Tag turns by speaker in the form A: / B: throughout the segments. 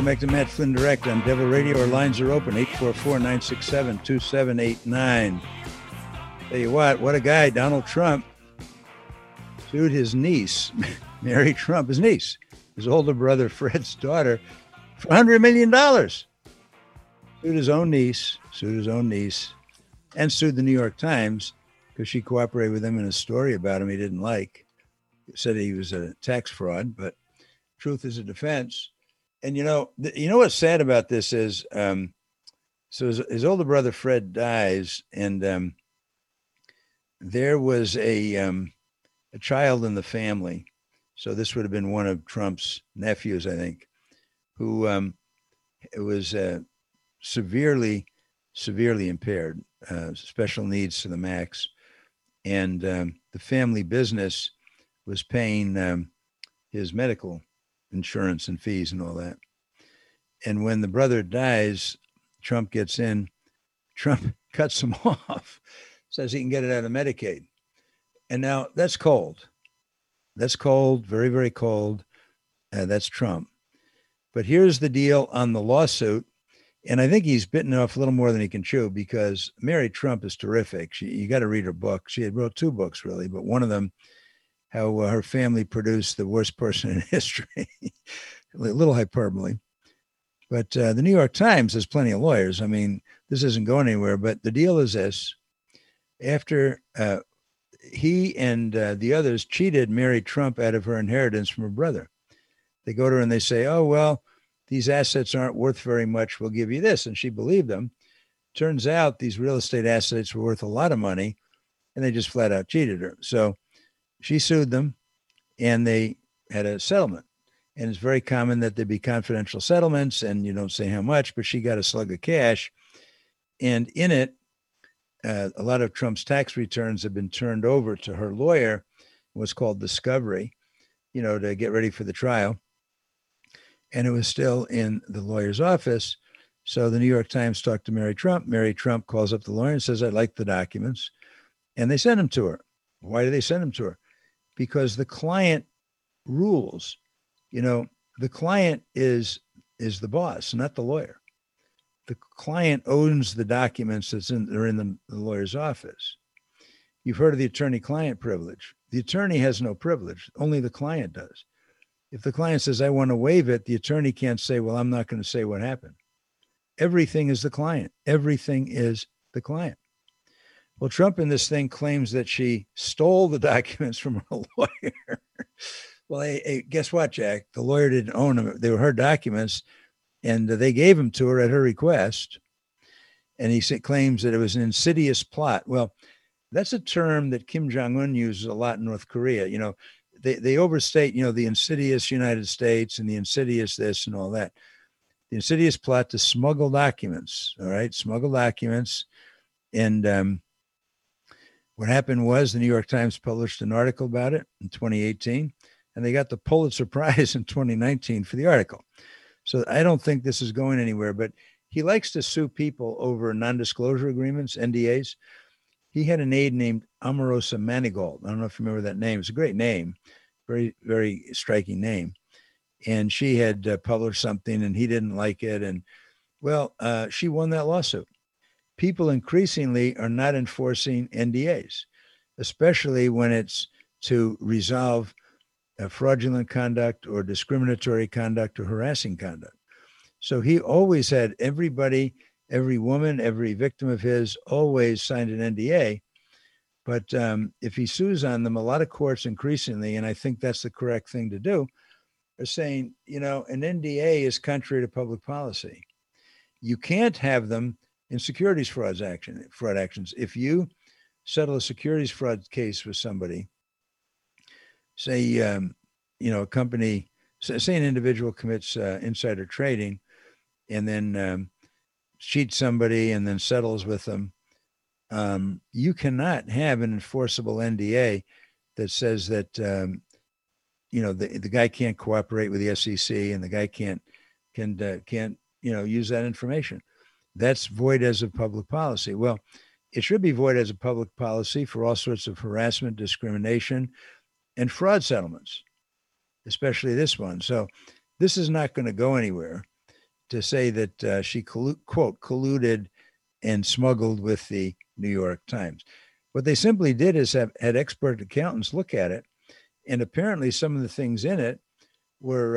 A: Welcome back to Matt Flynn Direct on Devil Radio. Our lines are open, 844-967-2789. Tell you what a guy. Donald Trump sued his niece, Mary Trump, his niece, his older brother Fred's daughter, for $100 million. Sued his own niece, and sued the New York Times because she cooperated with him in a story about him he didn't like. Said he was a tax fraud, but truth is a defense. And you know what's sad about this is, so his older brother Fred dies, and there was a child in the family. So this would have been one of Trump's nephews, I think, who was severely impaired, special needs to the max, and the family business was paying his medical insurance and fees and all that. And when the brother dies, Trump gets in, Trump cuts him off, says he can get it out of Medicaid. And now that's cold. That's cold, very, very cold. That's Trump. But here's the deal on the lawsuit. And I think he's bitten off a little more than he can chew, because Mary Trump is terrific. You got to read her book. She had wrote two books, really, but one of them, how her family produced the worst person in history. A little hyperbole. But the New York Times has plenty of lawyers. I mean, this isn't going anywhere. But the deal is this. After he and the others cheated Mary Trump out of her inheritance from her brother, they go to her and they say, oh, well, these assets aren't worth very much. We'll give you this. And she believed them. Turns out these real estate assets were worth a lot of money, and they just flat out cheated her. So she sued them, and they had a settlement. And it's very common that there be confidential settlements, and you don't say how much, but she got a slug of cash. And in it, a lot of Trump's tax returns have been turned over to her lawyer, what's called discovery, to get ready for the trial. And it was still in the lawyer's office. So the New York Times talked to Mary Trump. Mary Trump calls up the lawyer and says, I'd like the documents. And they send them to her. Why do they send them to her? Because the client rules. The client is the boss, not the lawyer. The client owns the documents that are in the lawyer's office. You've heard of the attorney-client privilege. The attorney has no privilege. Only the client does. If the client says, I want to waive it, the attorney can't say, well, I'm not going to say what happened. Everything is the client. Everything is the client. Well, Trump in this thing claims that she stole the documents from her lawyer. Well, hey, guess what, Jack? The lawyer didn't own them. They were her documents, and they gave them to her at her request. And he claims that it was an insidious plot. Well, that's a term that Kim Jong-un uses a lot in North Korea. They overstate, the insidious United States and the insidious this and all that. The insidious plot to smuggle documents, all right? Smuggle documents. And what happened was the New York Times published an article about it in 2018, and they got the Pulitzer Prize in 2019 for the article. So I don't think this is going anywhere, but he likes to sue people over non-disclosure agreements, NDAs. He had an aide named Omarosa Manigault. I don't know if you remember that name. It's a great name, very, very striking name. And she had published something, and he didn't like it. And, well, she won that lawsuit. People increasingly are not enforcing NDAs, especially when it's to resolve fraudulent conduct or discriminatory conduct or harassing conduct. So he always had everybody, every woman, every victim of his always signed an NDA. But if he sues on them, a lot of courts increasingly, and I think that's the correct thing to do, are saying, an NDA is contrary to public policy. You can't have them in securities fraud actions. If you settle a securities fraud case with somebody, say, a company, say an individual commits insider trading and then cheats somebody and then settles with them, you cannot have an enforceable NDA that says that, the guy can't cooperate with the SEC and the guy can't use that information. That's void as a public policy. Well, it should be void as a public policy for all sorts of harassment, discrimination, and fraud settlements, especially this one. So this is not going to go anywhere. to say that she, quote, colluded and smuggled with the New York Times. What they simply did is had expert accountants look at it. And apparently some of the things in it were,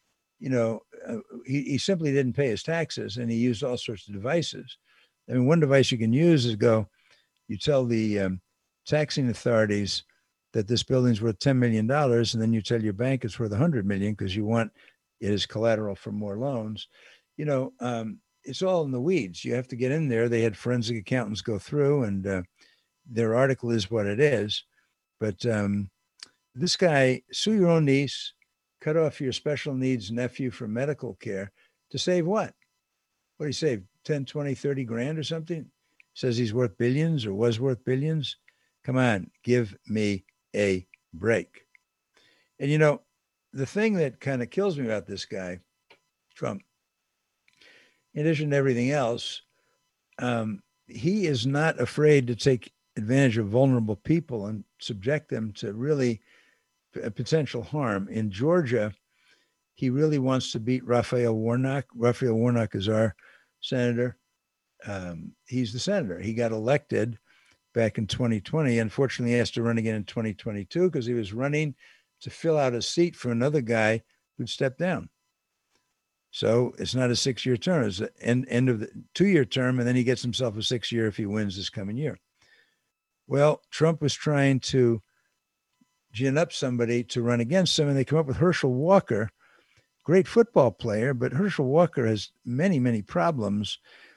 A: he simply didn't pay his taxes, and he used all sorts of devices. I mean, one device you can use is you tell the taxing authorities that this building's worth $10 million, and then you tell your bank it's worth $100 million because you want it as collateral for more loans. It's all in the weeds. You have to get in there. They had forensic accountants go through, and their article is what it is. But this guy, sue your own niece, cut off your special needs nephew from medical care to save what? What did he save? 10, 20, 30 grand or something? Says he's worth billions or was worth billions. Come on, give me a break. And the thing that kind of kills me about this guy, Trump, in addition to everything else, he is not afraid to take advantage of vulnerable people and subject them to really potential harm. In Georgia, he really wants to beat Raphael Warnock. Raphael Warnock is our senator. He's the senator. He got elected back in 2020. Unfortunately, he has to run again in 2022 because he was running to fill out a seat for another guy who'd stepped down. So it's not a 6-year term. It's the end of the 2-year term, and then he gets himself a 6-year if he wins this coming year. Well, Trump was trying to gin up somebody to run against him, and they come up with Herschel Walker, great football player, but Herschel Walker has many, many problems.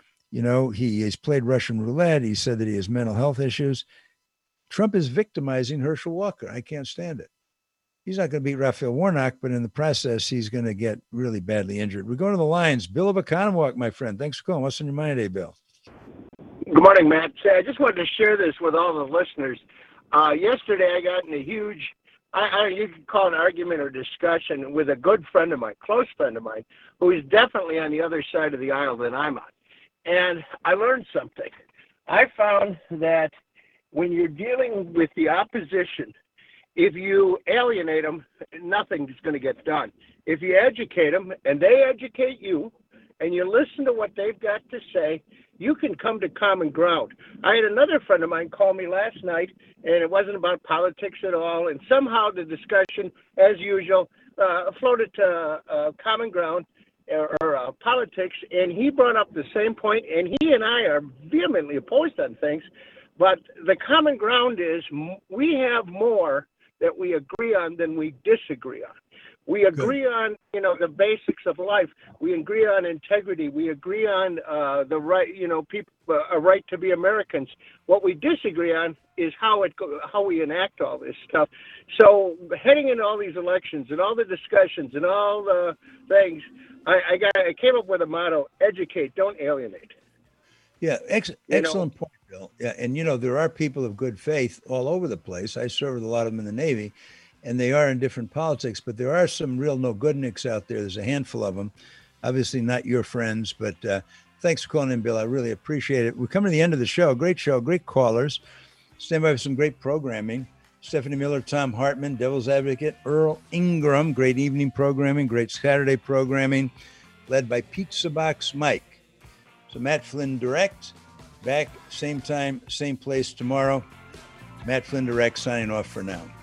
A: He has played Russian roulette. He said that he has mental health issues. Trump is victimizing Herschel Walker. I can't stand it. He's not going to beat Raphael Warnock, but in the process, he's going to get really badly injured. We're going to the lines. Bill of Economwalk, my friend. Thanks for calling. What's on your mind today, Bill?
B: Good morning, Matt. I just wanted to share this with all the listeners. Yesterday, I got in a huge, you could call it an argument or discussion with a good friend of mine, close friend of mine, who is definitely on the other side of the aisle than I'm on. And I learned something. I found that when you're dealing with the opposition, if you alienate them, nothing's going to get done. If you educate them and they educate you and you listen to what they've got to say, you can come to common ground. I had another friend of mine call me last night, and it wasn't about politics at all. And somehow the discussion, as usual, floated to common ground or politics. And he brought up the same point, and he and I are vehemently opposed on things. But the common ground is we have more that we agree on than we disagree on. We agree on, the basics of life. We agree on integrity. We agree on the right, people a right to be Americans. What we disagree on is how we enact all this stuff. So heading into all these elections and all the discussions and all the things, I came up with a motto: educate, don't alienate.
A: Yeah, excellent point, Bill. Yeah, and there are people of good faith all over the place. I served with a lot of them in the Navy, and they are in different politics, but there are some real no-goodniks out there. There's a handful of them. Obviously not your friends, but thanks for calling in, Bill. I really appreciate it. We're coming to the end of the show. Great show, great callers. Stand by for some great programming. Stephanie Miller, Tom Hartman, Devil's Advocate, Earl Ingram, great evening programming, great Saturday programming, led by Pizza Box Mike. So Matt Flynn Direct, back same time, same place tomorrow. Matt Flynn Direct signing off for now.